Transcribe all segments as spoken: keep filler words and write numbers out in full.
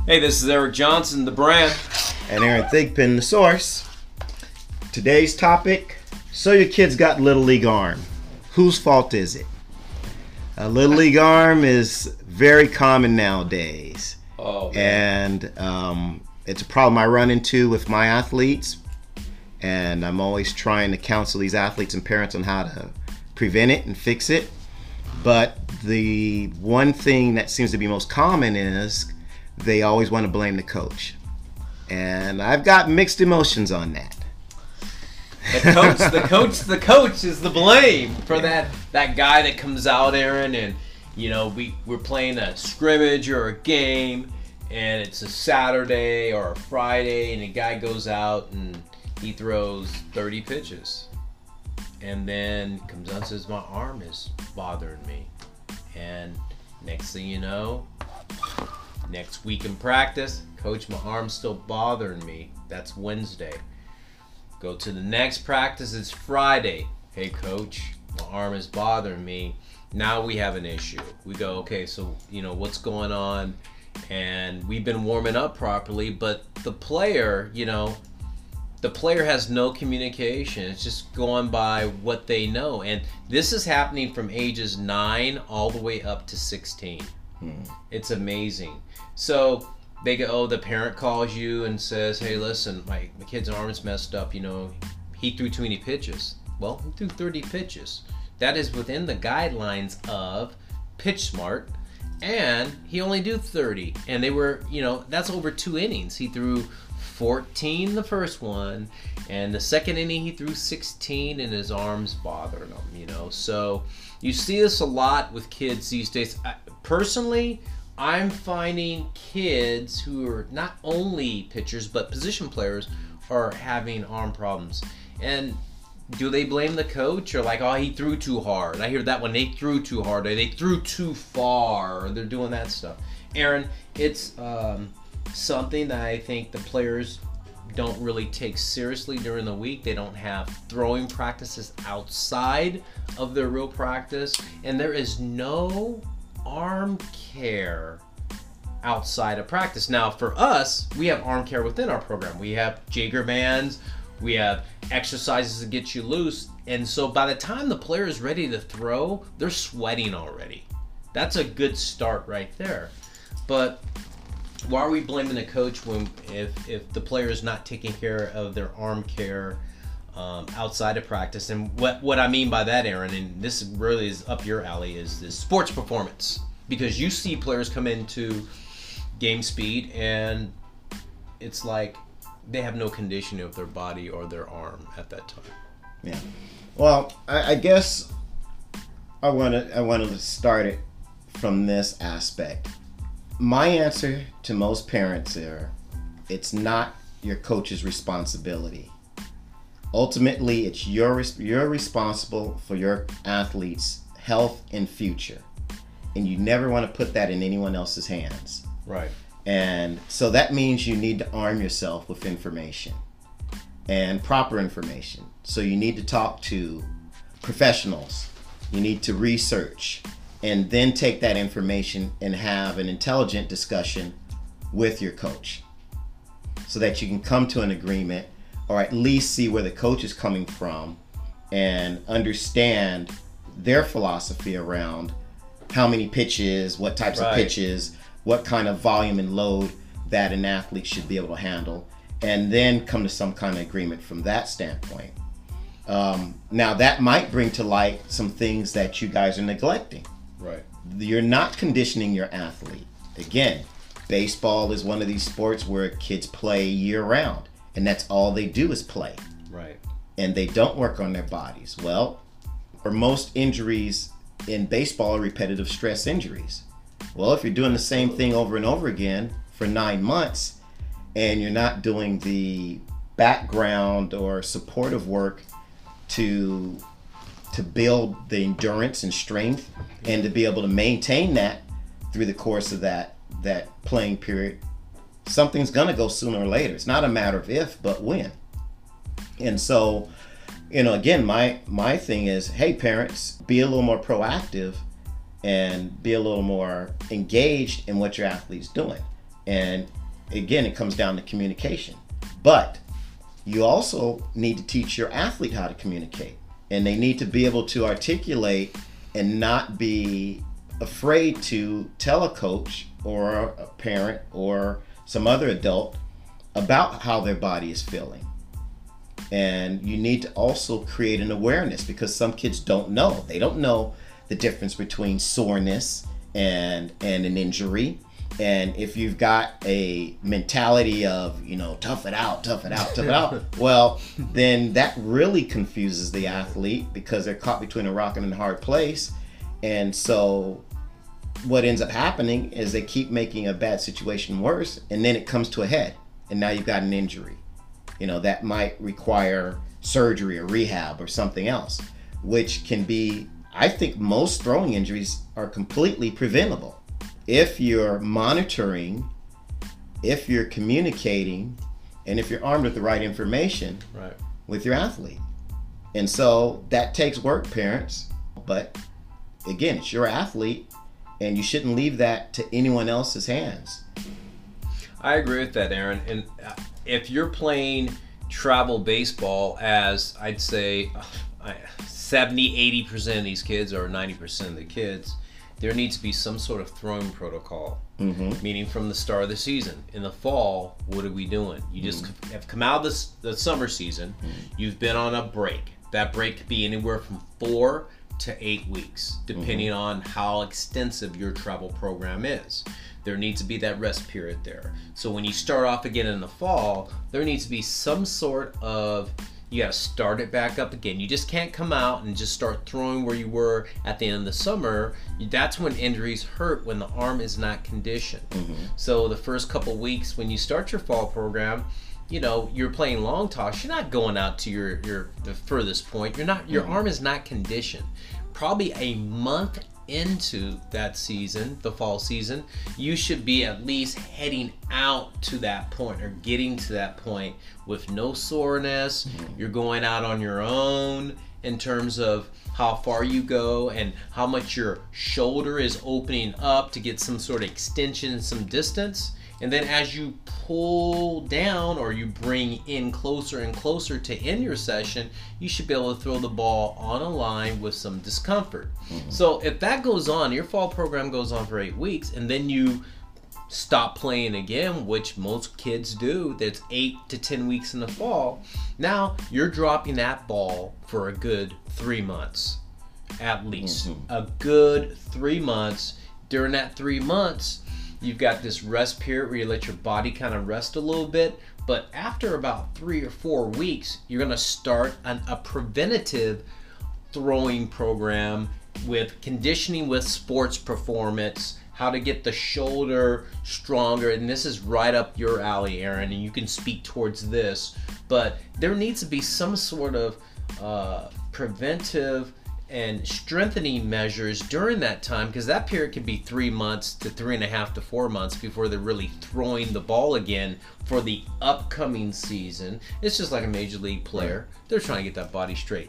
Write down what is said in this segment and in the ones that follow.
Hey, this is Eric Johnson, the brand. And Aaron Thigpen, the source. Today's topic, so your kid's got Little League arm. Whose fault is it? A Little League arm is very common nowadays. Oh, man. And um, it's a problem I run into with my athletes. And I'm always trying to counsel these athletes and parents on how to prevent it and fix it. But the one thing that seems to be most common is they always want to blame the coach. And I've got mixed emotions on that. The coach, the coach, the coach is the blame for that that guy that comes out, Aaron, and you know we we're playing a scrimmage or a game, and it's a Saturday or a Friday, and a guy goes out and he throws thirty pitches, and then comes out and says my arm is bothering me, and next thing you know, next week in practice, coach, my arm's still bothering me. That's Wednesday. Go to the next practice, it's Friday. Hey coach, my arm is bothering me. Now we have an issue. We go, okay, so you know what's going on, and we've been warming up properly, but the player, you know, the player has no communication. It's just going by what they know, and this is happening from ages nine all the way up to sixteen. Hmm. It's amazing. So they go, oh, the parent calls you and says, hey, listen, my, my kid's arm is messed up. You know, he threw too many pitches. Well, he threw thirty pitches. That is within the guidelines of PitchSmart, and he only do thirty. And they were, you know, that's over two innings. He threw fourteen the first one, and the second inning he threw sixteen, and his arm's bothering him, you know. So you see this a lot with kids these days. I, personally, I'm finding kids who are not only pitchers but position players are having arm problems. And do they blame the coach, or like, oh, he threw too hard? I hear that one, they threw too hard, or they threw too far, or they're doing that stuff. Aaron, it's um, something that I think the players don't really take seriously during the week. They don't have throwing practices outside of their real practice, and there is no arm care outside of practice. Now for us, we have arm care within our program. We have Jaeger bands, we have exercises to get you loose, and so by the time the player is ready to throw, they're sweating already. That's a good start right there. But why are we blaming the coach when if if the player is not taking care of their arm care Um, outside of practice? And what what I mean by that, Aaron, and this really is up your alley, is this sports performance. Because you see players come into game speed and it's like they have no conditioning of their body or their arm at that time. Yeah. Well, I, I guess I wanted I wanted to start it from this aspect. My answer to most parents are, it's not your coach's responsibility. Ultimately, it's your you're responsible for your athlete's health and future, and you never want to put that in anyone else's hands. Right. And so that means you need to arm yourself with information and proper information. So you need to talk to professionals. You need to research, and then take that information and have an intelligent discussion with your coach, so that you can come to an agreement, or at least see where the coach is coming from and understand their philosophy around how many pitches, what types right. of pitches, what kind of volume and load that an athlete should be able to handle, and then come to some kind of agreement from that standpoint. Um, now that might bring to light some things that you guys are neglecting. Right. You're not conditioning your athlete. Again, baseball is one of these sports where kids play year round, and that's all they do is play. Right. And they don't work on their bodies. Well, or most injuries in baseball are repetitive stress injuries. Well, if you're doing the same thing over and over again for nine months and you're not doing the background or supportive work to to build the endurance and strength and to be able to maintain that through the course of that that playing period, something's gonna go sooner or later. It's not a matter of if, but when. And so, you know, again, my my thing is, hey parents, be a little more proactive and be a little more engaged in what your athlete's doing. And again, it comes down to communication. But you also need to teach your athlete how to communicate. And they need to be able to articulate and not be afraid to tell a coach or a parent or some other adult about how their body is feeling. And you need to also create an awareness, because some kids don't know. They don't know the difference between soreness and and an injury. And if you've got a mentality of, you know, tough it out, tough it out, tough it out, well, then that really confuses the athlete, because they're caught between a rock and a hard place. And so what ends up happening is they keep making a bad situation worse, and then it comes to a head, and now you've got an injury. You know, that might require surgery or rehab or something else, which can be, I think most throwing injuries are completely preventable if you're monitoring, if you're communicating, and if you're armed with the right information right. with your athlete. And so that takes work, parents. But again, it's your athlete, and you shouldn't leave that to anyone else's hands. I agree with that, Aaron. And if you're playing travel baseball, as I'd say seventy, eighty percent of these kids, or ninety percent of the kids, there needs to be some sort of throwing protocol. Mm-hmm. Meaning from the start of the season. In the fall, what are we doing? You just mm-hmm. have come out of this, the summer season. Mm-hmm. You've been on a break. That break could be anywhere from four to eight weeks, depending mm-hmm. on how extensive your travel program is. There needs to be that rest period there. So when you start off again in the fall, there needs to be some sort of, you got to start it back up again. You just can't come out and just start throwing where you were at the end of the summer. That's when injuries hurt, when the arm is not conditioned. Mm-hmm. So the first couple weeks when you start your fall program, you know, you're playing long toss, you're not going out to your, your the furthest point. You're not, your mm-hmm. arm is not conditioned. Probably a month into that season, the fall season, you should be at least heading out to that point, or getting to that point with no soreness. Mm-hmm. You're going out on your own in terms of how far you go and how much your shoulder is opening up to get some sort of extension, some distance. And then as you pull down, or you bring in closer and closer to end your session, you should be able to throw the ball on a line with some discomfort. Mm-hmm. So if that goes on, your fall program goes on for eight weeks, and then you stop playing again, which most kids do, that's eight to ten weeks in the fall. Now you're dropping that ball for a good three months, at least. Mm-hmm. A good three months. During that three months, you've got this rest period where you let your body kind of rest a little bit. But after about three or four weeks, you're going to start an, a preventative throwing program with conditioning with sports performance, how to get the shoulder stronger. And this is right up your alley, Aaron, and you can speak towards this. But there needs to be some sort of uh, preventive and strengthening measures during that time, because that period could be three months to three and a half to four months before they're really throwing the ball again for the upcoming season. It's just like a major league player. They're trying to get that body straight.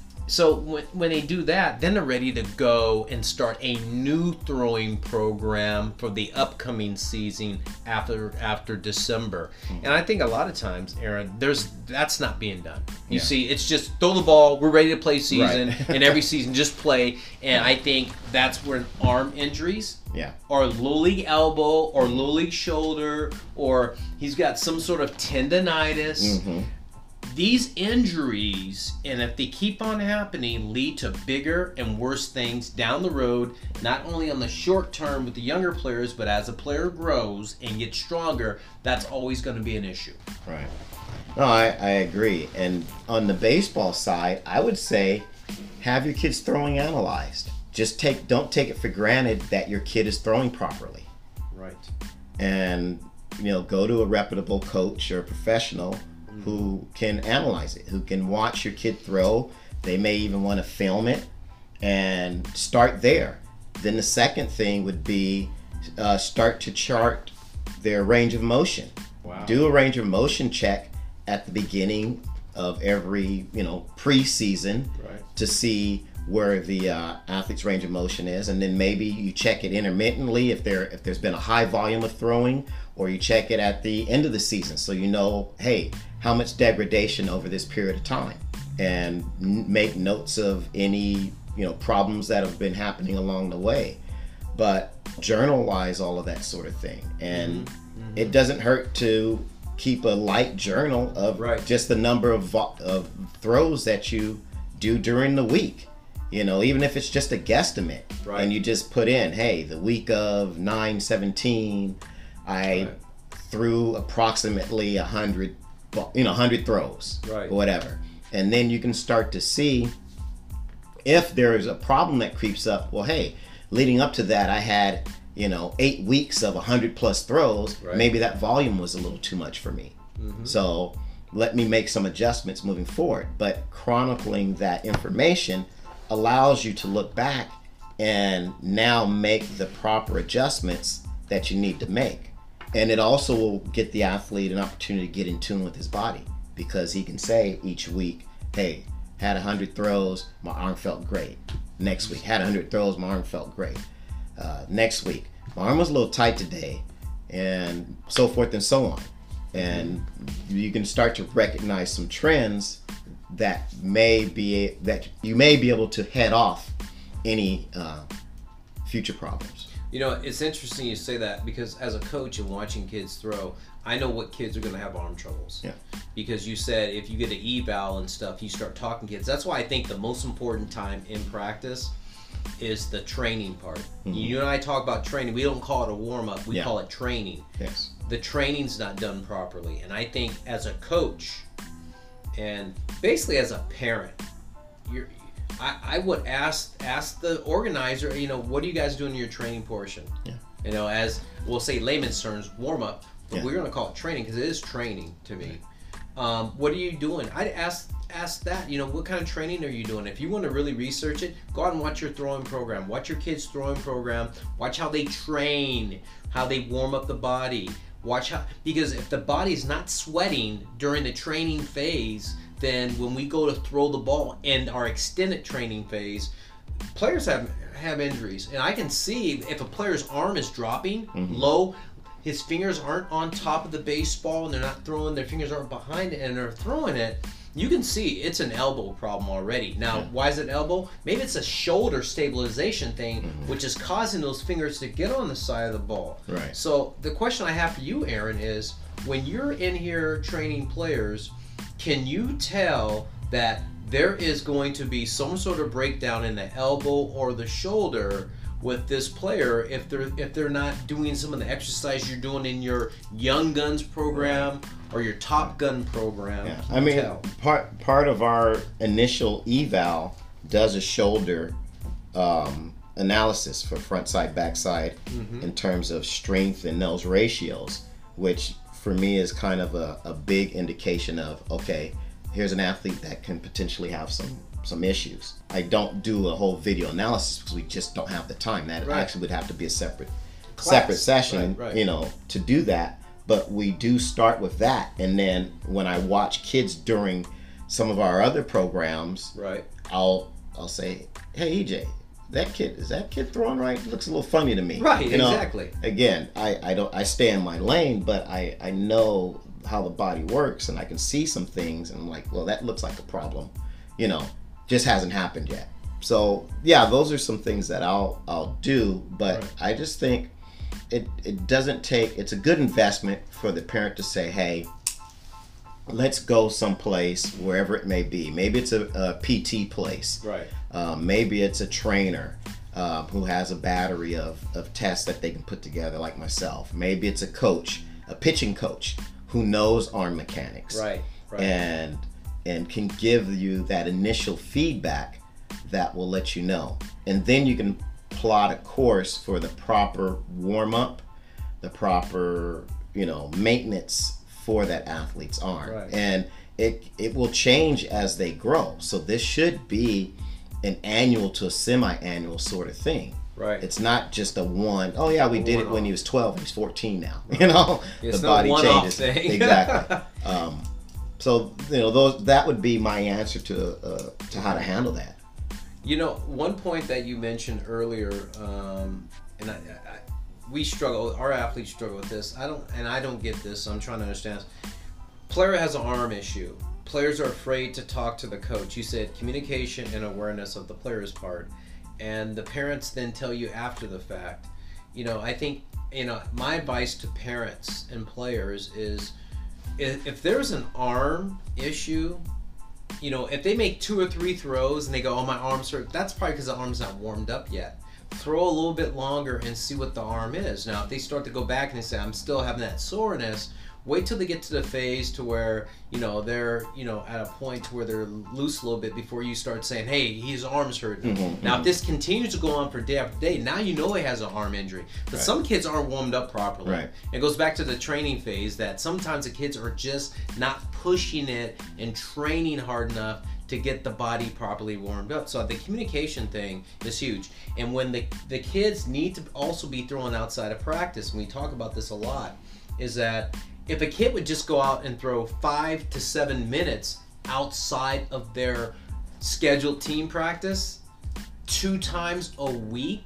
So when, when they do that, then they're ready to go and start a new throwing program for the upcoming season after after December. Mm-hmm. And I think a lot of times, Aaron, there's that's not being done. You yeah. see, it's just throw the ball, we're ready to play season, right. and every season just play. And I think that's where arm injuries, yeah, or low league elbow, or low league shoulder, or he's got some sort of tendonitis. Mm-hmm. These injuries, and if they keep on happening, lead to bigger and worse things down the road, not only on the short term with the younger players, but as a player grows and gets stronger, that's always going to be an issue. Right. No, I, I agree. And on the baseball side, I would say have your kids' throwing analyzed. Just take, don't take it for granted that your kid is throwing properly. Right. And, you know, go to a reputable coach or a professional who can analyze it, who can watch your kid throw. They may even want to film it and start there. Then the second thing would be uh, start to chart their range of motion. Wow. Do a range of motion check at the beginning of every, you know, preseason Right. to see where the uh, athlete's range of motion is, and then maybe you check it intermittently if there if there's been a high volume of throwing, or you check it at the end of the season so you know, hey, how much degradation over this period of time, and n- make notes of any, you know, problems that have been happening along the way. But journalize all of that sort of thing, and mm-hmm. it doesn't hurt to keep a light journal of Right. just the number of vo- of throws that you do during the week. You know, even if it's just a guesstimate, Right. and you just put in, hey, the week of nine seventeen, I Right. threw approximately a hundred, you know, a hundred throws, Right. or whatever, and then you can start to see if there is a problem that creeps up. Well, hey, leading up to that, I had, you know, eight weeks of a hundred plus throws. Right. Maybe that volume was a little too much for me. Mm-hmm. So let me make some adjustments moving forward. But chronicling that information allows you to look back and now make the proper adjustments that you need to make. And it also will get the athlete an opportunity to get in tune with his body, because he can say each week, hey, had one hundred throws, my arm felt great. Next week, had one hundred throws, my arm felt great. Uh, next week, my arm was a little tight today, and so forth and so on. And you can start to recognize some trends that may be that you may be able to head off any uh, future problems. You know, it's interesting you say that, because as a coach and watching kids throw, I know what kids are going to have arm troubles. Yeah. Because you said if you get an eval and stuff, you start talking kids. That's why I think the most important time in practice is the training part. Mm-hmm. You and I talk about training. We don't call it a warm-up. We yeah. call it training. Yes. The training's not done properly. And I think as a coach and basically as a parent, you're I, I would ask ask the organizer, you know, what are you guys doing in your training portion? Yeah. You know, as we'll say layman's terms, warm up, but Yeah. we're going to call it training because it is training to me. Um, what are you doing? I'd ask ask that. You know, what kind of training are you doing? If you want to really research it, go out and watch your throwing program. Watch your kids' throwing program. Watch how they train, how they warm up the body. Watch how, because if the body's not sweating during the training phase, then when we go to throw the ball in our extended training phase, players have have injuries. And I can see if a player's arm is dropping mm-hmm. low, his fingers aren't on top of the baseball and they're not throwing, their fingers aren't behind it and they're throwing it, you can see it's an elbow problem already. Now, yeah. why is it elbow? Maybe it's a shoulder stabilization thing, mm-hmm. which is causing those fingers to get on the side of the ball. Right. So the question I have for you, Aaron, is when you're in here training players, can you tell that there is going to be some sort of breakdown in the elbow or the shoulder with this player if they're if they're not doing some of the exercise you're doing in your Young Guns program or your Top Gun program? Yeah. I mean, tell? part part of our initial eval does a shoulder um, analysis for front side, back side mm-hmm. in terms of strength and those ratios, which for me is kind of a, a big indication of, okay, here's an athlete that can potentially have some some issues. I don't do a whole video analysis because we just don't have the time. That right. actually would have to be a separate Class. separate session, right, right. you know, to do that. But we do start with that, and then when I watch kids during some of our other programs, right, I'll I'll say, hey E J, that kid is that kid throwing right? It looks a little funny to me. Right, you know, exactly. Again, I, I don't I stay in my lane, but I, I know how the body works, and I can see some things, and I'm like, well, that looks like a problem, you know, just hasn't happened yet. So yeah, those are some things that I'll I'll do, but right. I just think it it doesn't take. It's a good investment for the parent to say, hey, let's go someplace, wherever it may be. Maybe it's a, a P T place, right? Um, maybe it's a trainer um, who has a battery of of tests that they can put together, like myself. Maybe it's a coach, a pitching coach, who knows arm mechanics, right, right. and and can give you that initial feedback that will let you know, and then you can plot a course for the proper warm up, the proper you know maintenance for that athlete's arm, right. and it it will change as they grow. So this should be an annual to a semi-annual sort of thing. Right. It's not just a one, oh yeah, we a did it off. when he was twelve, he's fourteen now. You know, it's the not body one changes. Off thing. Exactly. Um, So you know, those that would be my answer to uh, to how to handle that. You know, one point that you mentioned earlier, um, and I, I, we struggle, our athletes struggle with this. I don't, and I don't get this. So I'm trying to understand. Player has an arm issue. Players are afraid to talk to the coach. You said communication and awareness of the player's part, and the parents then tell you after the fact. You know, I think, you know, my advice to parents and players is, if, if there's an arm issue, you know, if they make two or three throws and they go, oh, my arm's hurt, that's probably because the arm's not warmed up yet. Throw a little bit longer and see what the arm is. Now, if they start to go back and they say, I'm still having that soreness, wait till they get to the phase to where, you know, they're, you know, at a point to where they're loose a little bit before you start saying, hey, his arm's hurting. Mm-hmm, now, mm-hmm. if this continues to go on for day after day, now you know he has an arm injury. But right. some kids aren't warmed up properly. Right. It goes back to the training phase that sometimes the kids are just not pushing it and training hard enough to get the body properly warmed up. So the communication thing is huge. And when the, the kids need to also be thrown outside of practice, and we talk about this a lot, is that if a kid would just go out and throw five to seven minutes outside of their scheduled team practice two times a week,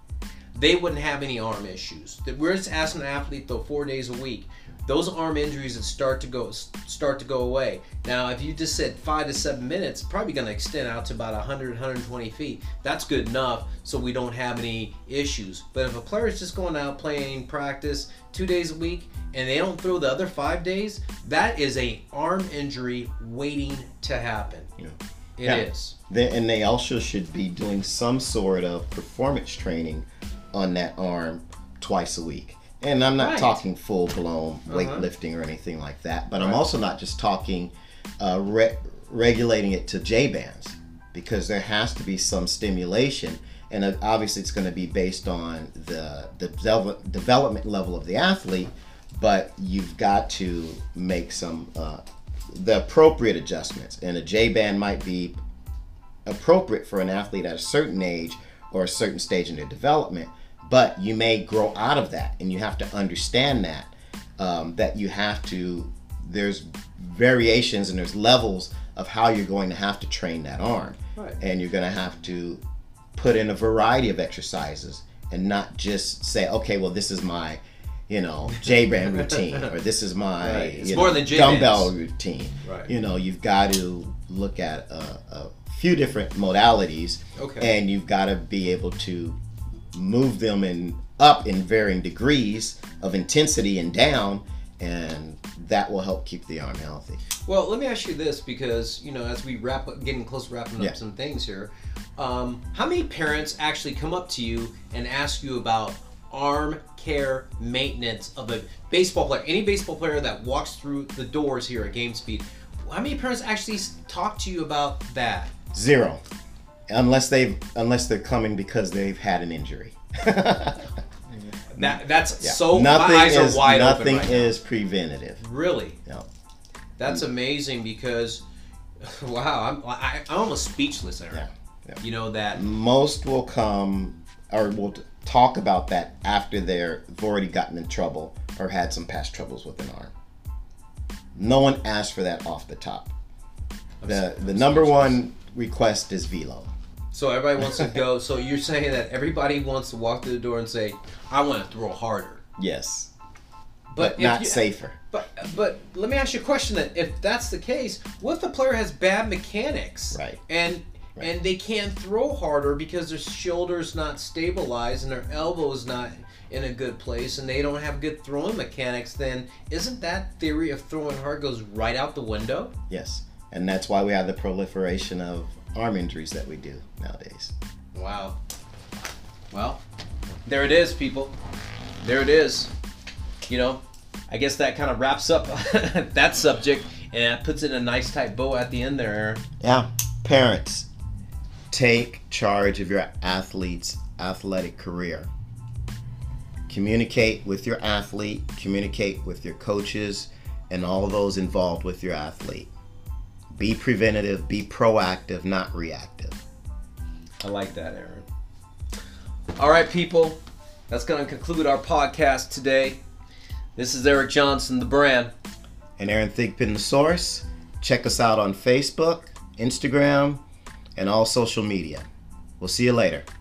they wouldn't have any arm issues. We're just asking an athlete though four days a week. Those arm injuries that start to go start to go away. Now, if you just said five to seven minutes, probably going to extend out to about one hundred, one hundred twenty feet. That's good enough, so we don't have any issues. But if a player is just going out playing practice two days a week and they don't throw the other five days, that is a arm injury waiting to happen. Yeah. It yeah. is. They, and they also should be doing some sort of performance training on that arm twice a week. And I'm not right. talking talking full-blown weightlifting uh-huh. or anything like that, but right. I'm also not just talking uh, re- regulating it to J-bands, because there has to be some stimulation, and uh, obviously it's going to be based on the, the de- development level of the athlete, but you've got to make some uh, the appropriate adjustments, and a J-band might be appropriate for an athlete at a certain age or a certain stage in their development. But you may grow out of that, and you have to understand that, um, that you have to, there's variations and there's levels of how you're going to have to train that arm. Right. And you're going to have to put in a variety of exercises and not just say, okay, well, this is my, you know, J-band routine, or this is my right. it's you more know, than J-bands. dumbbell routine. Right. You know, you've got to look at a, a few different modalities, okay. and you've got to be able to move them in up in varying degrees of intensity and down, and that will help keep the arm healthy. Well, let me ask you this, because, you know, as we wrap up, getting close to wrapping yeah. up some things here, um, how many parents actually come up to you and ask you about arm care maintenance of a baseball player, any baseball player that walks through the doors here at Game Speed? How many parents actually talk to you about that? Zero. Unless they've, unless they're coming because they've had an injury. that that's yeah. so. Nothing my eyes is, are wide nothing open right is now. preventative. Really? No. That's amazing, because, wow, I'm I, I'm almost speechless, Aaron. Yeah. Yeah. You know that most will come or will talk about that after they're they've already gotten in trouble or had some past troubles with an arm. No one asks for that off the top. I'm The I'm the number speechless. one request is velo. So everybody wants to go. So you're saying that everybody wants to walk through the door and say, "I want to throw harder." Yes, but, but not you, safer. But but let me ask you a question then. If that's the case, what if the player has bad mechanics? Right. And right. and they can't throw harder because their shoulder's not stabilized and their elbow's not in a good place, and they don't have good throwing mechanics, then isn't that theory of throwing hard goes right out the window? Yes, and that's why we have the proliferation of arm injuries that we do nowadays. Wow. Well, there it is, people. There it is. You know, I guess that kind of wraps up that subject, and puts it in a nice tight bow at the end there, Aaron. Yeah. Parents, take charge of your athlete's athletic career. Communicate with your athlete, communicate with your coaches, and all those involved with your athlete. Be preventative, be proactive, not reactive. I like that, Aaron. All right, people. That's going to conclude our podcast today. This is Eric Johnson, the brand. And Aaron Thigpen, the source. Check us out on Facebook, Instagram, and all social media. We'll see you later.